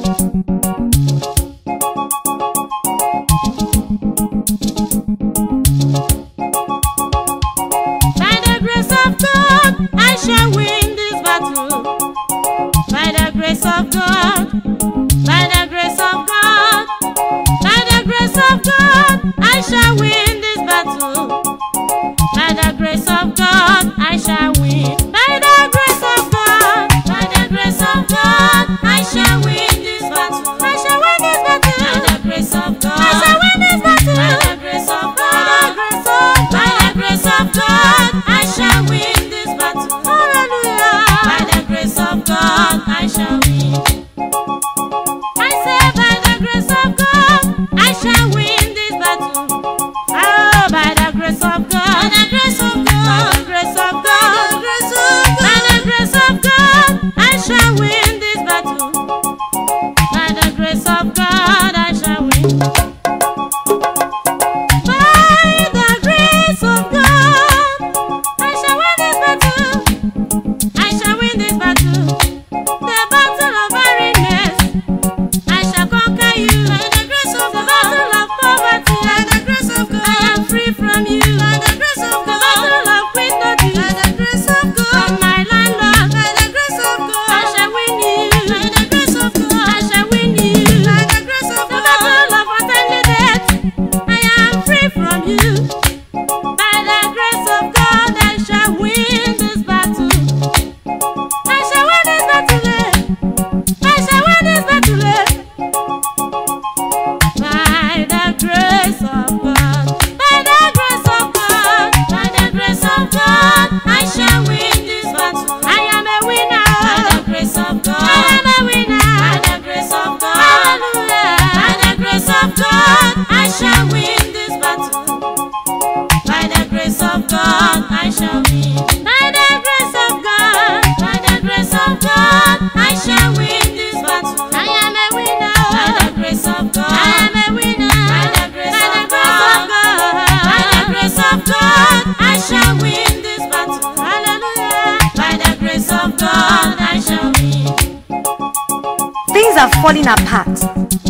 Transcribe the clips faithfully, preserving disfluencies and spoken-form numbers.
Are falling apart.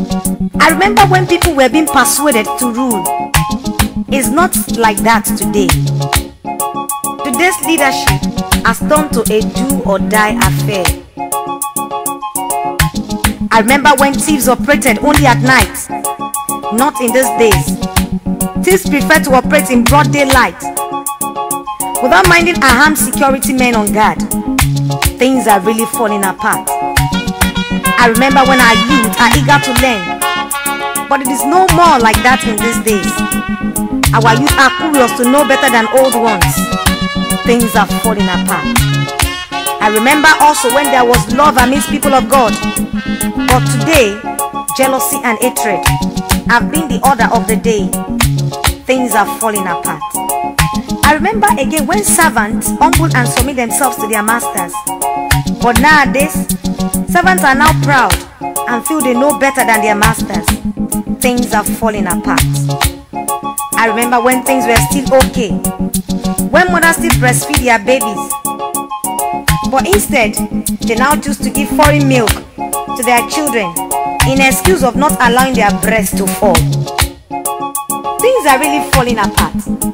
I remember when people were being persuaded to rule. It's not like that today. Today's leadership has turned to a do or die affair. I remember when thieves operated only at night. Not in these days. Thieves prefer to operate in broad daylight without minding armed security men on guard. Things are really falling apart. I remember when our youth are eager to learn, but it is no more like that in these days. Our youth are curious to know better than old ones. Things are falling apart. I remember also when there was love amidst people of God, but today, jealousy and hatred have been the order of the day. Things are falling apart. I remember again when servants humble and submit themselves to their masters, but nowadays, servants are now proud and feel they know better than their masters. Things are falling apart. I remember when things were still okay, when mothers still breastfeed their babies, but instead they now choose to give foreign milk to their children in excuse of not allowing their breasts to fall. Things are really falling apart.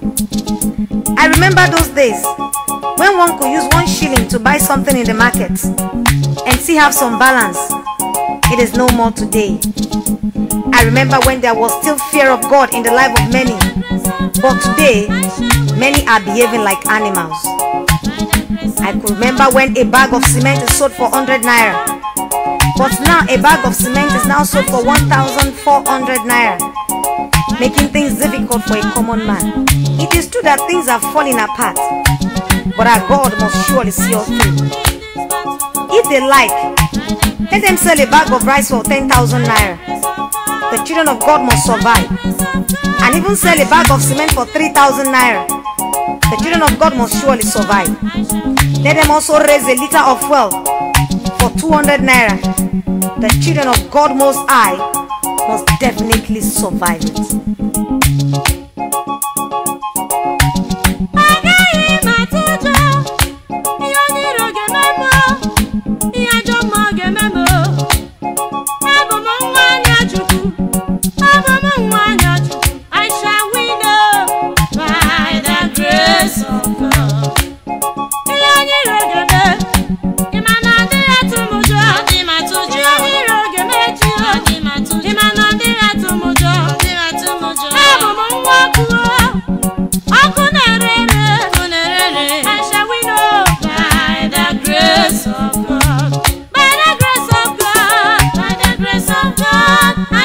I remember those days when one could use one shilling to buy something in the market and still have some balance. It is no more today. I remember when there was still fear of God in the life of many, but today many are behaving like animals. I could remember when a bag of cement is sold for one hundred naira, but now a bag of cement is now sold for one thousand four hundred naira, making things difficult for a common man. It is true that things are falling apart, but our God must surely see us through. If they like, let them sell a bag of rice for ten thousand naira. The children of God must survive. And even sell a bag of cement for three thousand naira. The children of God must surely survive. Let them also raise a liter of fuel for two hundred naira. The children of God Most High must definitely survive it. I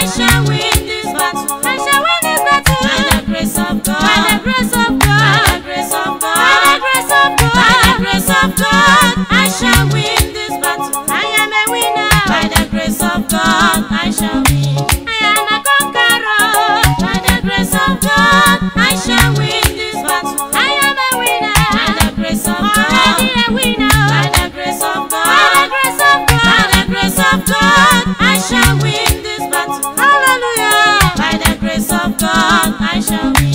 shall win this battle. I shall win this battle. By the grace of God. By the grace of God. By the grace of God. By the grace of God. By the grace of God. I shall win this battle. I am a winner. By the grace of God, I shall win. I am a conqueror. By the grace of God, I shall win this battle. I am a winner. By the grace of God. Already a winner. By the grace of God. By the grace of God. By the grace of God, I shall win this battle. Hallelujah. By the grace of God, I shall win.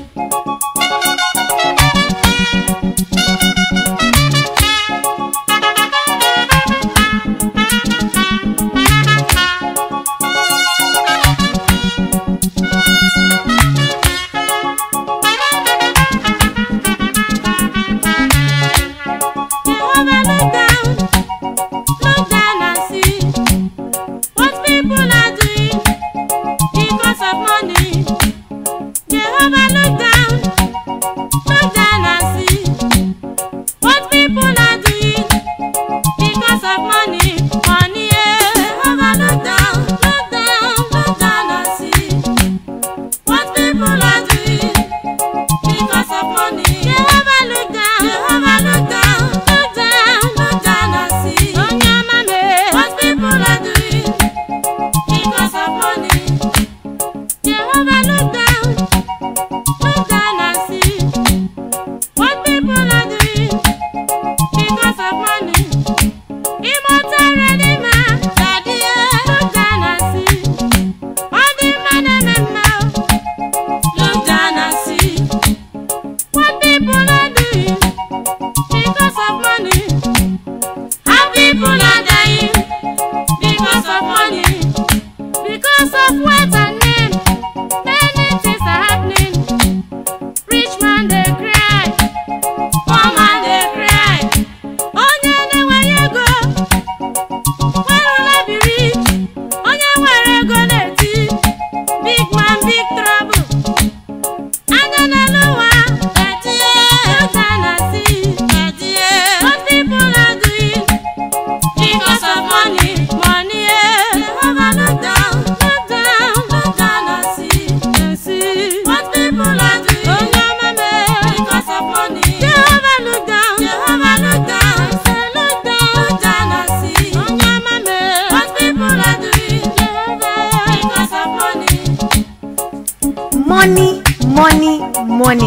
Money, money, money.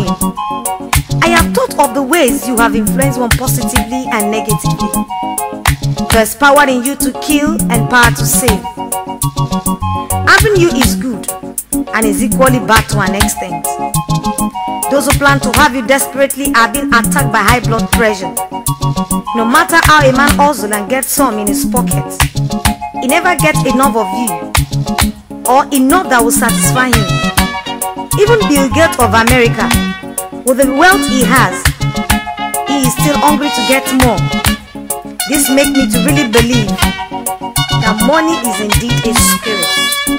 I have thought of the ways you have influenced one positively and negatively. There's power in you to kill and power to save. Having you is good and is equally bad to an extent. Those who plan to have you desperately are being attacked by high blood pressure. No matter how a man hustles and gets some in his pocket, he never gets enough of you or enough that will satisfy him. Even Bill Gates of America, with the wealth he has, he is still hungry to get more. This makes me to really believe that money is indeed a spirit.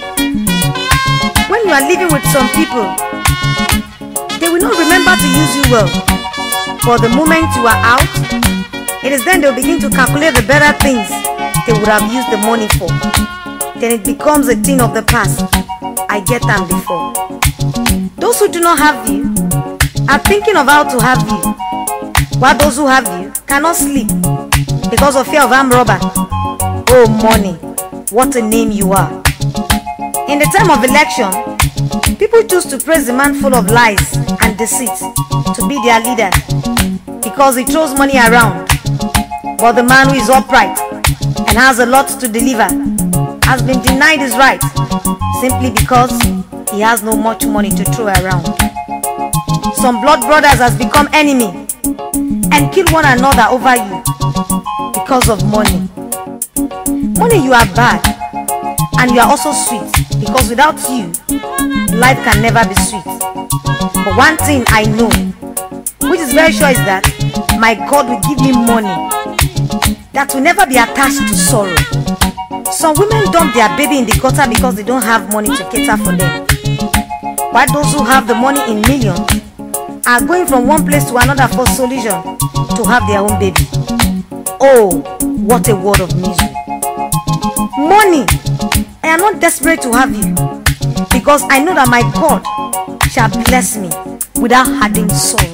When you are living with some people, they will not remember to use you well. For the moment you are out, it is then they will begin to calculate the better things they would have used the money for. Then it becomes a thing of the past. I get them before. Those who do not have you are thinking of how to have you, while those who have you cannot sleep because of fear of armed robber. Oh money, what a name you are. In the time of election, people choose to praise the man full of lies and deceit to be their leader because he throws money around. But the man who is upright and has a lot to deliver has been denied his right simply because he has no much money to throw around. Some blood brothers has become enemy and kill one another over you because of money. Money, you are bad and you are also sweet, because without you, life can never be sweet. But one thing I know, which is very sure, is that my God will give me money that will never be attached to sorrow. Some women dump their baby in the gutter because they don't have money to cater for them, while those who have the money in millions are going from one place to another for solution to have their own baby. Oh, what a world of misery. Money, I am not desperate to have you. because I know that my God shall bless me without adding sorrow.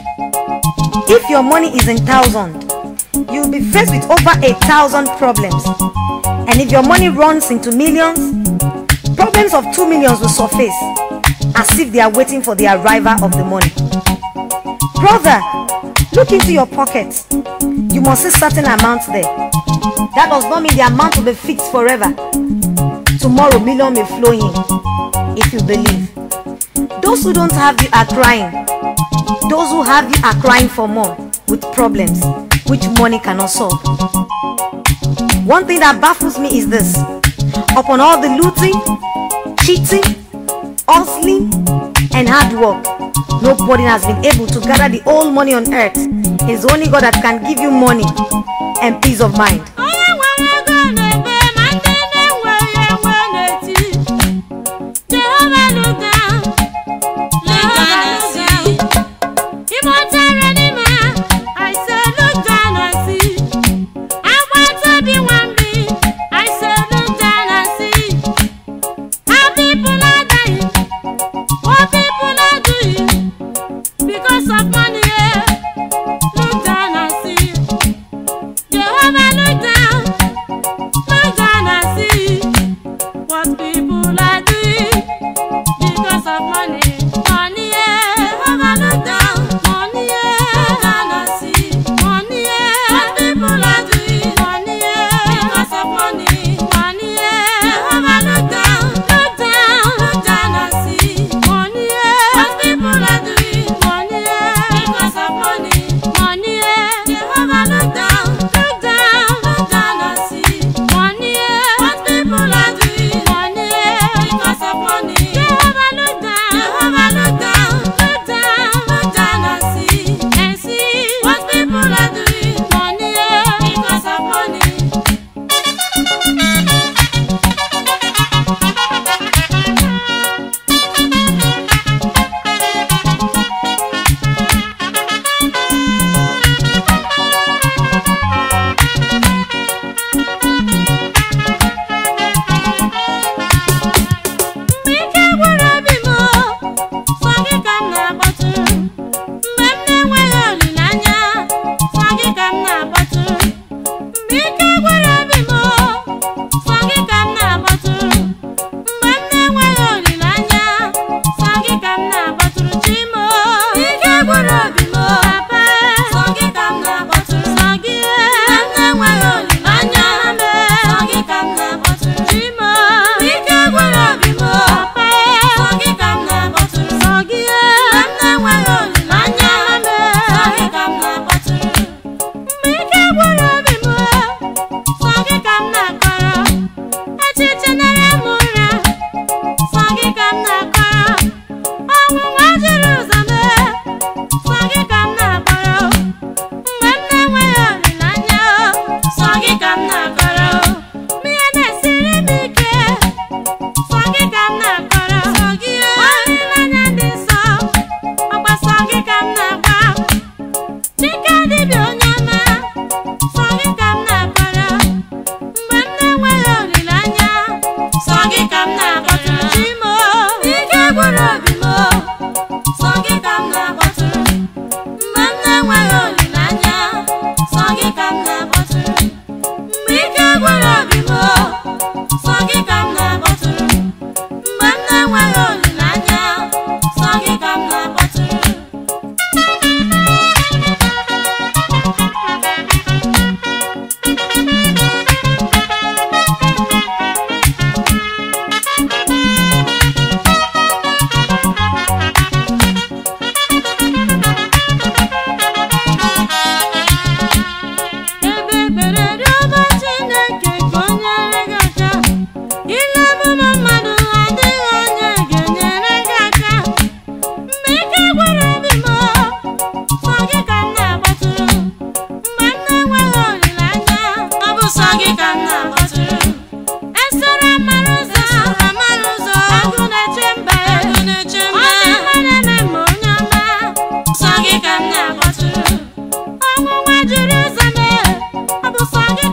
If your money is in thousand, you will be faced with over a thousand problems. And if your money runs into millions, problems of two millions will surface as if they are waiting for the arrival of the money. Brother, look into your pockets. You must see certain amounts there. That does not mean the amount will be fixed forever. Tomorrow, million may flow in if you believe. Those who don't have you are crying. Those who have you are crying for more with problems which money cannot solve. One thing that baffles me is this: upon all the looting, cheating, hustling, and hard work, nobody has been able to gather the whole money on earth. It's only God that can give you money and peace of mind.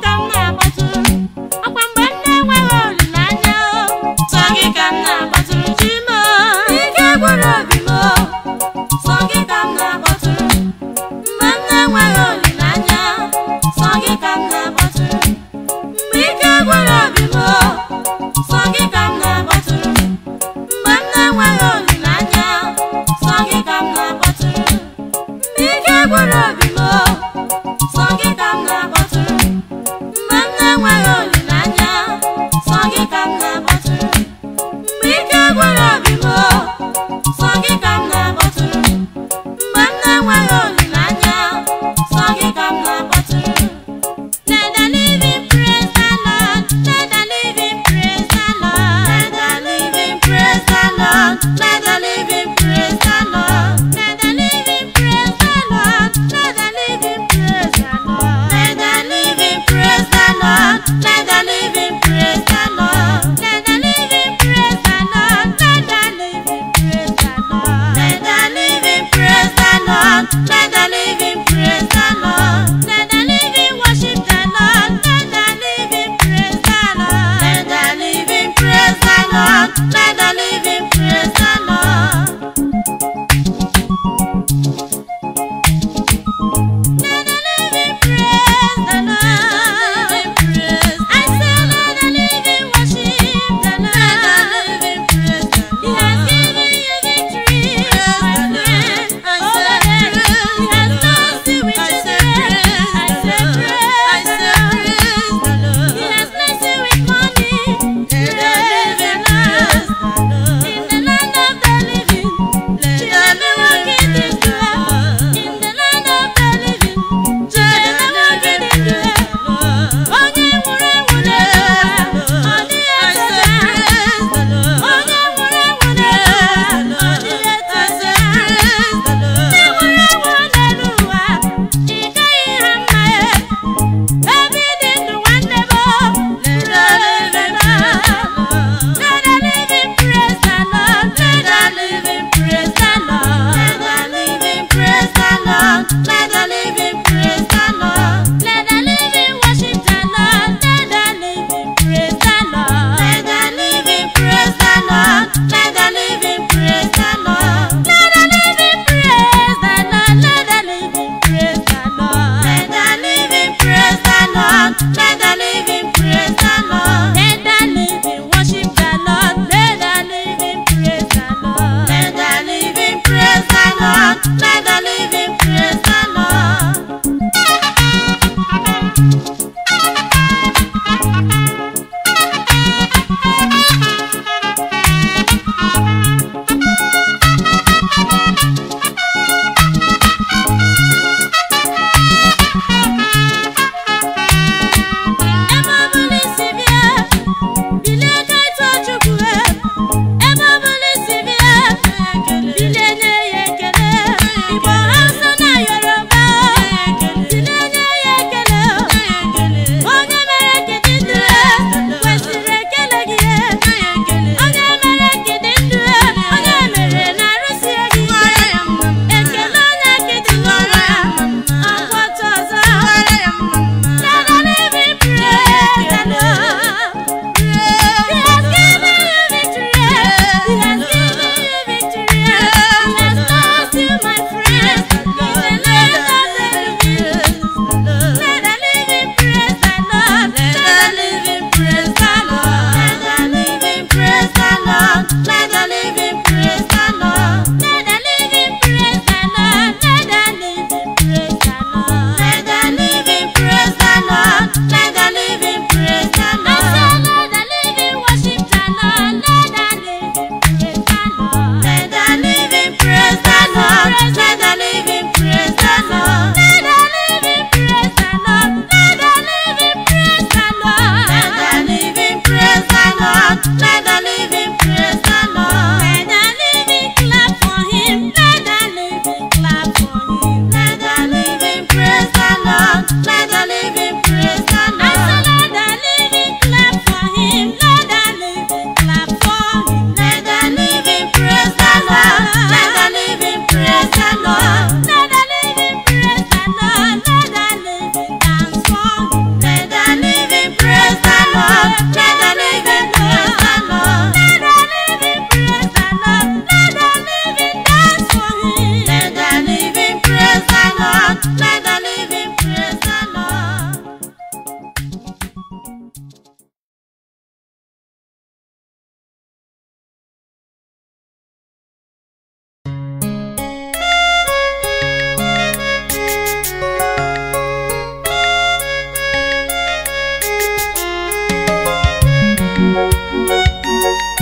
Sagi kam na baturu gị ka m na-akpọtụrụ. Mgbe ike gwụrụ obi m, sọ gị ka m na-akpọtụrụ. Mgbe m na-enweghị olileanya, sọ gị ka m na-akpọtụrụ. Let the living praise the Lord. Let the living praise the Lord. Let the living praise the Lord. Let the living praise the Lord. Let the living praise the Lord. Let the living praise the Lord. Let the living praise the Lord. Let the living praise the Lord. Let the living praise the Lord. Let the living praise the Lord. Let the living praise the Lord. Let the living praise the Lord. Let the living worship the Lord. Let the living praise the Lord. Let the living praise the Lord. Let the living praise the Lord. Let the living praise the Lord. I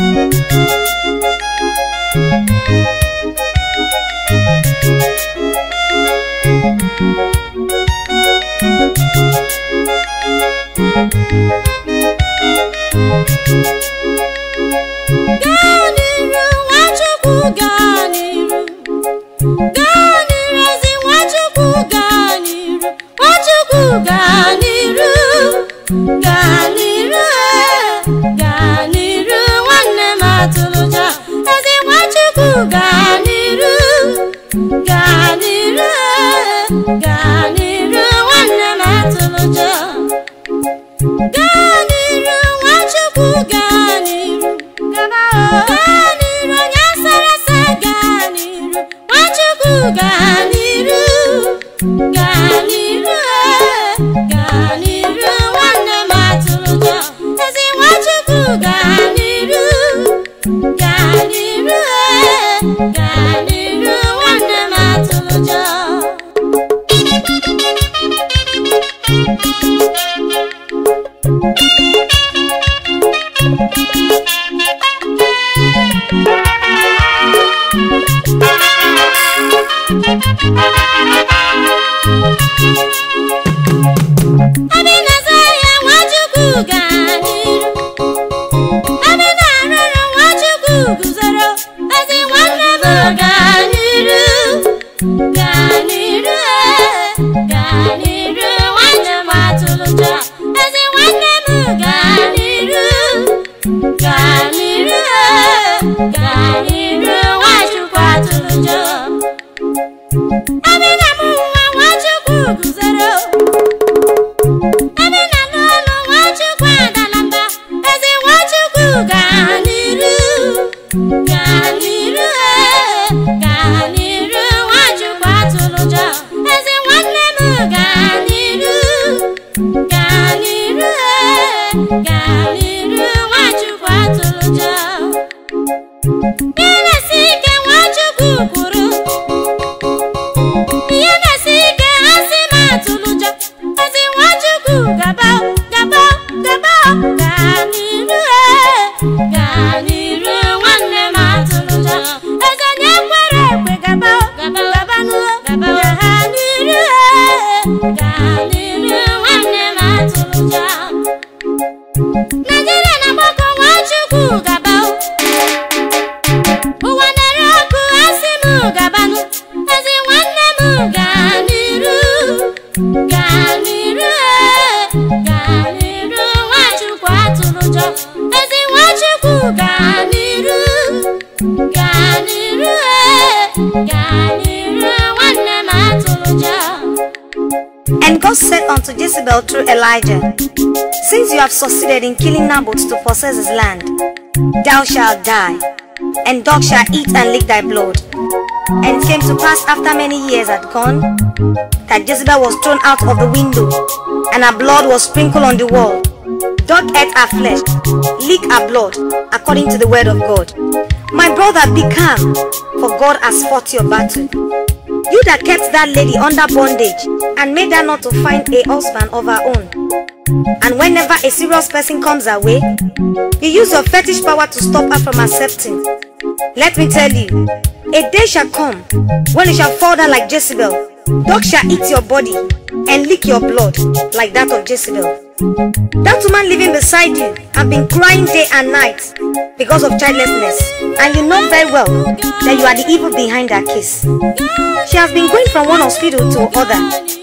And God said unto Jezebel through Elijah, Since you have succeeded in killing Naboth to possess his land, thou shalt die, and dogs shall eat and lick thy blood. And it came to pass after many years had gone, that Jezebel was thrown out of the window, and her blood was sprinkled on the wall. Dog ate her flesh, lick her blood, according to the word of God. My brother, be calm, for God has fought your battle. You that kept that lady under bondage and made her not to find a husband of her own. And whenever a serious person comes her way, you use your fetish power to stop her from accepting. Let me tell you, a day shall come when you shall fall down like Jezebel. Dogs shall eat your body and lick your blood like that of Jezebel. That woman living beside you have been crying day and night because of childlessness, and you know very well that you are the evil behind her case. She has been going from one hospital to other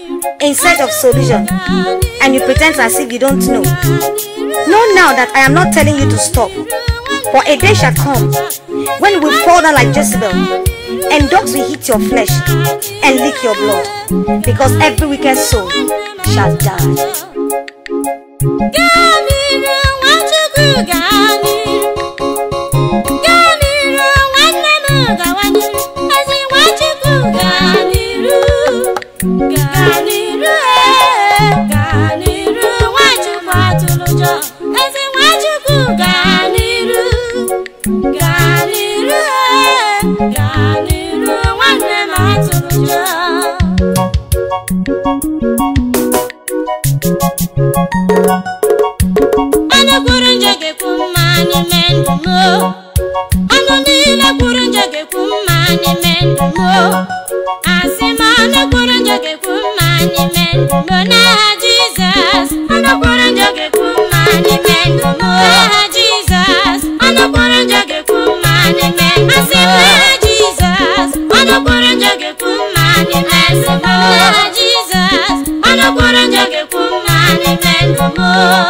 in search of solution, and you pretend as if you don't know. Know now that I am not telling you to stop, for a day shall come when we fall down like Jezebel, and dogs will eat your flesh and lick your blood, because every wicked soul shall die. Ana kurunje ke kumani mendumo ọnụ niile kwuru njọ ga-ekwu mma n'ime ndụ m. Asị m ọnụ kwuru njọ ga-ekwu mma n'ime ndụ m n'aha Jizọs. Ọnụ kwuru njọ ga-ekwu mma n'ime ndụ m n'aha Jizọs. Ọnụ kwuru njọ ga-ekwu mma n'ime ndụ m. Asị m n'aha Jizọs. Ọnụ kwuru njọ ga-ekwu mma n'ime ndụ m n'aha Jizọs. Ọnụ kwuru njọ ga-ekwu mma n'ime ndụ m.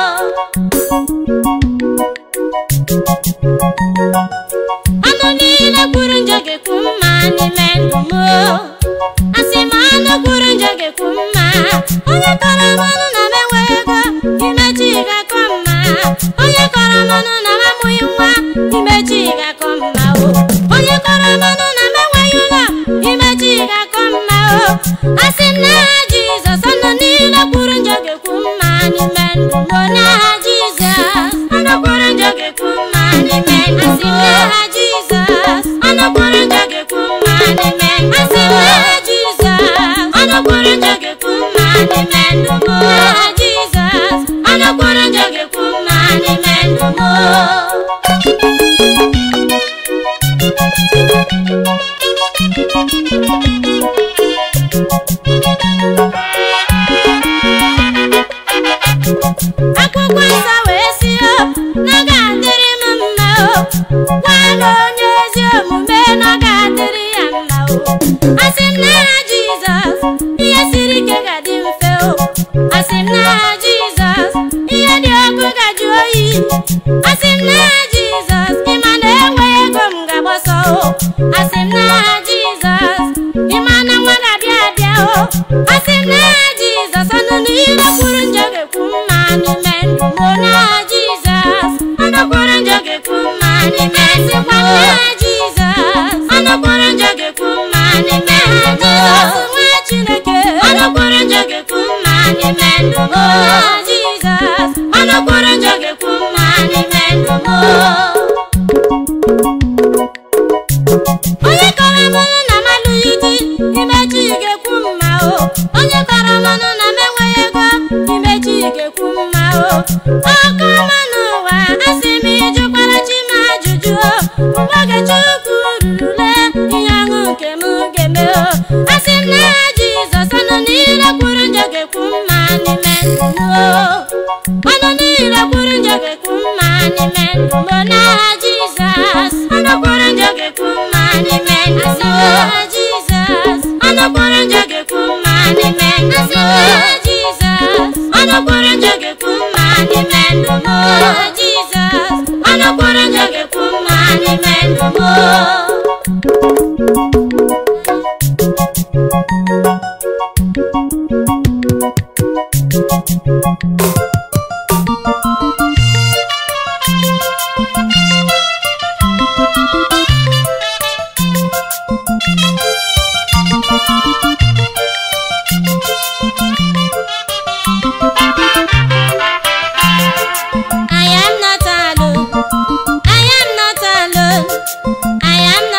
Ọnụ niile kwuru njọ ga-ekwu mma n'ime ndụ m. Asị m ọnụ kwuru njọ ga-ekwu mma. Onye kọrọ m ọnụ na m enweghị ego, imechi ga-akọ mma. Onye kọrọ m ọnụ na m amụghị nwa, imechi ga-akọ mma o. Onye kọrọ m ọnụ na m enweghị ụlọ, imechi ga-akọ mma o. Asị m n'aha Jizọs. Ọnụ niile kwuru njọ ga-ekwu mma n'ime ndụ m n'aha Jizọs. Ọnụ kwuru njọ ga-ekwu mma n'ime ndụ m. Asị m n'aha Jizọs. Ọnụ kwuru njọ ga-ekwu mma n'ime ndụ m. Asị m n'aha Jizọs. Ọnụ kwuru njọ ga-ekwu mma n'ime ndụ m n'aha Jizọs. Ọnụ kwuru njọ ga-ekwu mma n'ime ndụ m. Akwụkwọ nsọ wee sị o na ọ ga-adịrị m mma o. Gwana onye ezi omume na ọ ga-adịrị ya mma o. Asị m n'aha Jizọs. Ihe siri ike ga-adị mfe o. Asị m n'aha Jizọs. Ihe dị ọkụ ga-ajụ oyi. Asị m n'aha Jizọs. Ịma na enweghị ego m ga-agbọsọ o. Asị m n'aha Jizọs. Ịma na nwa ga-abịa abịa o. Asị m n'aha Jizọs. Ọnụ niile kwuru njọ ga-ekwu mma n'ime ndụ m n'aha Jizọs. Ọnụ kwuru njọ ga-ekwu mma n'ime ndụ m n'aha Jizọs. Ọnụ kwuru njọ ga-ekwu mma n'ime ndụ m nwa Chineke. Ọnụ kwuru njọ ga-ekwu mma n'ime ndụ m n'aha Jizọs. Ọnụ kwuru njọ ga-ekwu mma n'ime ndụ m. Onye kọrọ m ọnụ na m alụghị di, imechi ga-ekwu mma o. Onye kọrọ m ọnụ na m enweghị ego, imechi ga-ekwu mma o. Ọkọ m n'ụwa, asị m ịjụkwara chi m ajụjụ o. Mgbe oge Chukwu rurule, ihe ọṅụ nke m ga-eme o. Asị m n'aha Jizọs. Ọnụ niile kwuru njọ ga-ekwu mma n'ime ndụ m o. Ọnụ niile kwuru njọ ga-ekwu mma n'ime ndụ m n'aha Jizọs. Ọnụ kwuru njọ ga-ekwu mma n'ime ndụ m n'aha Jizọs. Ọnụ kwuru njọ ga-ekwu mma n'ime ndụ m n'aha Jizọs. Ọnụ kwuru njọ ga-ekwu mma n'ime ndụ m n'aha Jizọs. Ọnụ kwuru njọ ga-ekwu mma n'ime ndụ m. I am not alone. I am not alone. I am not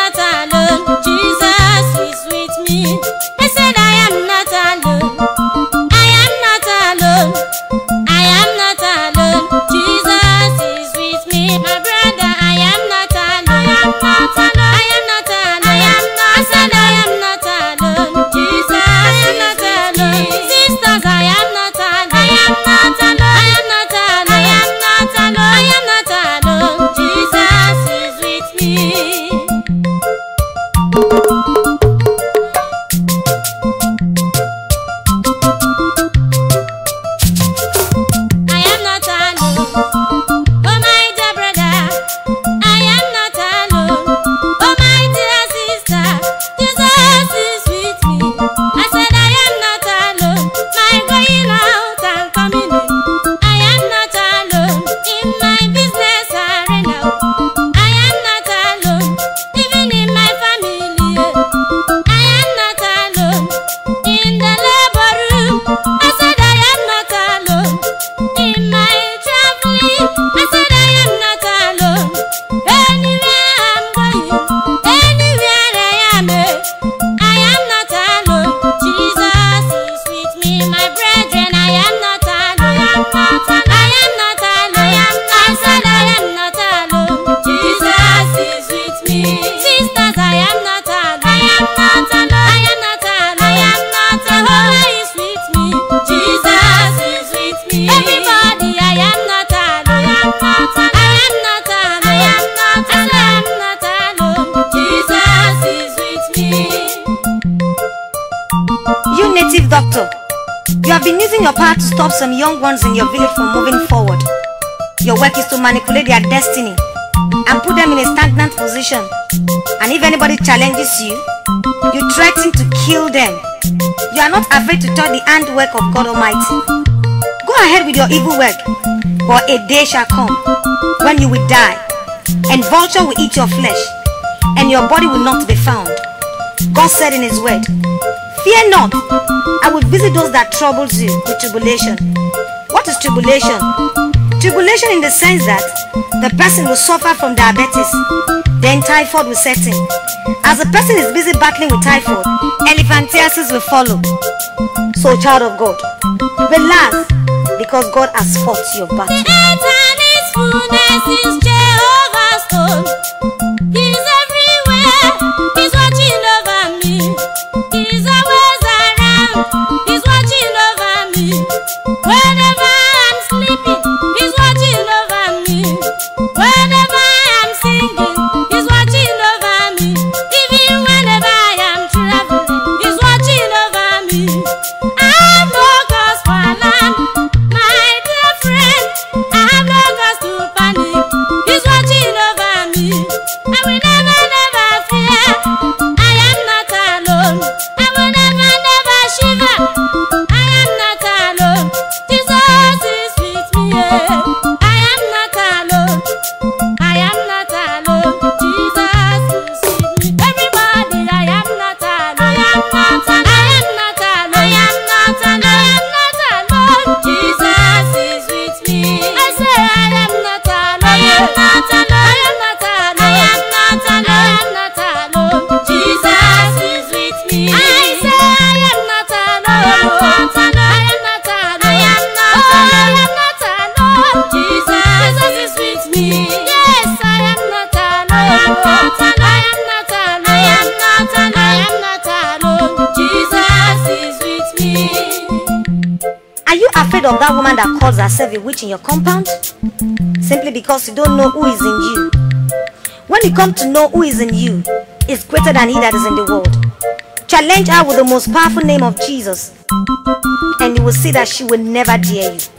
to stop some young ones in your village from moving forward. Your work is to manipulate their destiny and put them in a stagnant position. And if anybody challenges you, you threaten to kill them. You are not afraid to touch the handwork of God Almighty. Go ahead with your evil work, but a day shall come when you will die, and vulture will eat your flesh, and your body will not be found. God said in his word, fear not, I will visit those that troubles you with tribulation. What is tribulation? Tribulation in the sense that the person will suffer from diabetes, then typhoid will set in. As the person is busy battling with typhoid, elephantiasis will follow. So child of God, relax, because God has fought your battle. The earth and its fullness is Jehovah's throne. He's everywhere, he's watching over me. He's always around, he's watching over me. Whenever I'm sleeping, he's watching over me. Whenever I'm singing, he's watching over me. Even whenever I am traveling, he's watching over me. I have no cause for alarm, my dear friend. I have no cause to panic. He's watching over me. I will never, never fear. I am not alone. I will never, never shiver. I am not alone. Jesus is with me. Yeah. I am not alone. I am not alone. Jesus is with me. Everybody, I am not alone. I am not alone. I am not alone. I am not alone. I am not alone. Jesus is with me. I say I am not alone. I am not alone. I am not alone. I am not alone. I am not alone. Jesus is with me. I say I am not alone. I am not alone. I am not alone. I am not alone. I am not alone. Jesus is with me. Yes, I am not alone. I am not alone. I am not alone. I am not alone. I am not alone. Jesus is with me. Are you afraid of that woman that calls herself a witch in your compound? Simply because you don't know who is in you. When you come to know who is in you, is greater than he that is in the world. Challenge her with the most powerful name of Jesus, and you will see that she will never dare you.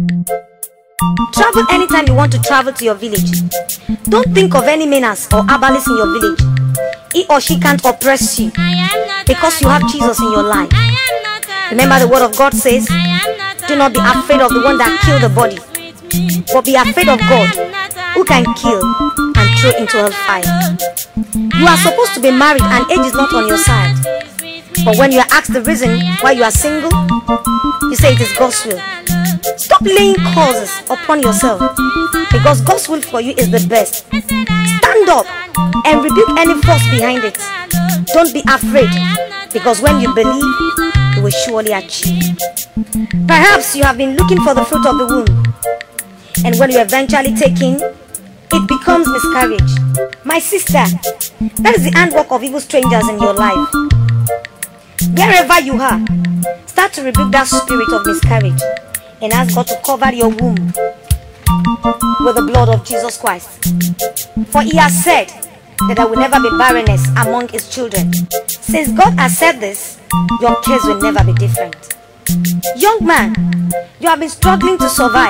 Travel anytime you want to travel to your village. Don't think of any menace or herbalist in your village. He or she can't oppress you I am not because you have Jesus in your life. I am not alone. Remember the word of God says, I am not do not be afraid of the one that kills the body, with me. but be afraid of God, who can kill and throw into hellfire. You are supposed to be married and age is not on your side. But when you are asked the reason why you are single, you say it is God's will. Stop laying causes upon yourself, because God's will for you is the best. Stand up and rebuke any force behind it. Don't be afraid, because when you believe, you will surely achieve. Perhaps you have been looking for the fruit of the womb, and when you eventually take in, it becomes miscarriage. My sister, that is the handwork of evil strangers in your life. Wherever you are, start to rebuke that spirit of miscarriage and ask God to cover your womb with the blood of Jesus Christ. For he has said that there will never be barrenness among his children. Since God has said this, your case will never be different. Young man, you have been struggling to survive,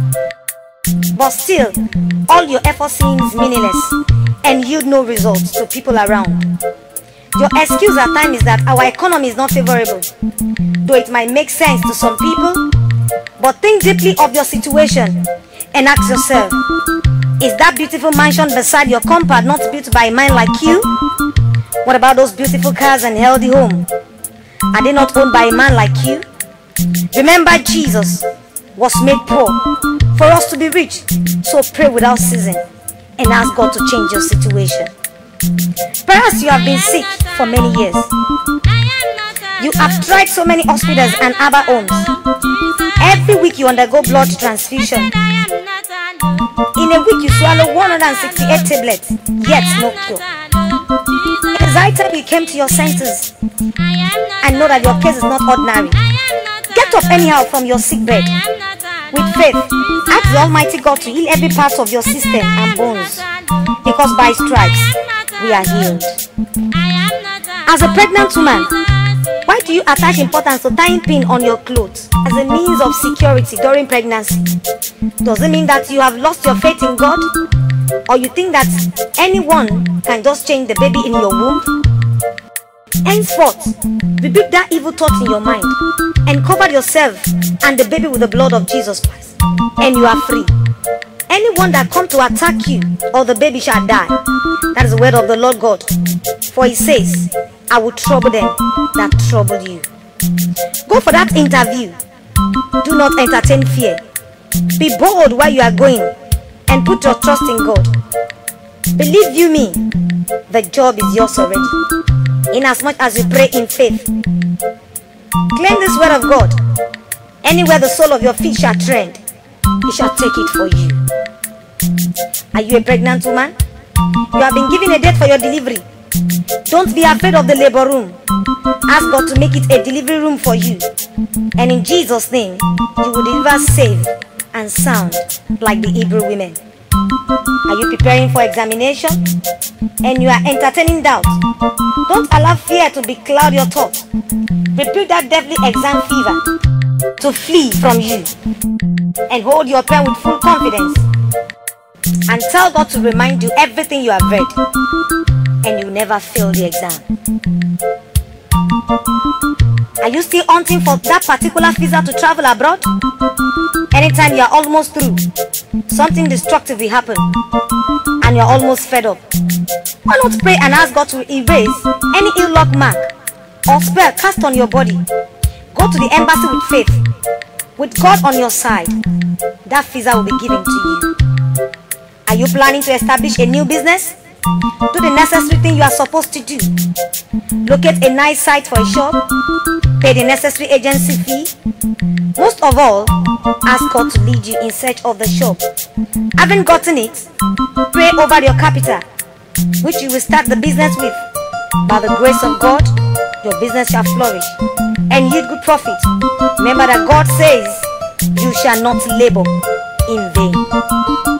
but still, all your effort seems meaningless and yield no results to people around. Your excuse at times is that our economy is not favorable, though it might make sense to some people. But think deeply of your situation and ask yourself, is that beautiful mansion beside your compound not built by a man like you? What about those beautiful cars and healthy home? Are they not owned by a man like you? Remember, Jesus was made poor for us to be rich. So pray without ceasing and ask God to change your situation. Perhaps you have been sick for many years. You have tried so many hospitals and herbal homes. Every week you undergo blood transfusion. In a week you swallow one hundred sixty-eight tablets, yet no cure. It is high time you came to your senses and know that your case is not ordinary. Get up anyhow from your sick bed. With faith, ask the Almighty God to heal every part of your system and bones, because by stripes we are healed. As a pregnant woman, Why do you attach importance to tying pin on your clothes as a means of security during pregnancy? Does it mean that you have lost your faith in God? Or you think that anyone can just change the baby in your womb? Henceforth, rebuke that evil thought in your mind and cover yourself and the baby with the blood of Jesus Christ, and you are free. Anyone that come to attack you or the baby shall die. That is the word of the Lord God. For he says, I will trouble them that trouble you. Go for that interview. Do not entertain fear. Be bold where you are going and put your trust in God. Believe you me, the job is yours already, inasmuch as you pray in faith. Claim this word of God. Anywhere the sole of your feet shall tread, he shall take it for you. Are you a pregnant woman? You have been given a date for your delivery. Don't be afraid of the labor room. Ask God to make it a delivery room for you. And in Jesus' name, you will deliver safe and sound like the Hebrew women. Are you preparing for examination? And you are entertaining doubt? Don't allow fear to becloud your thoughts. Rebuke that deadly exam fever to flee from you. And hold your pen with full confidence. And tell God to remind you everything you have read. And you never fail the exam. Are you still hunting for that particular visa to travel abroad? Anytime you are almost through, something destructive will happen and you are almost fed up. Why not pray and ask God to erase any ill luck mark or spell cast on your body? Go to the embassy with faith. With God on your side, that visa will be given to you. Are you planning to establish a new business? Do the necessary thing you are supposed to do. Locate a nice site for a shop. Pay the necessary agency fee. Most of all, ask God to lead you in search of the shop. Having gotten it, pray over your capital, which you will start the business with. By the grace of God, your business shall flourish and yield good profit. Remember that God says, you shall not labor in vain.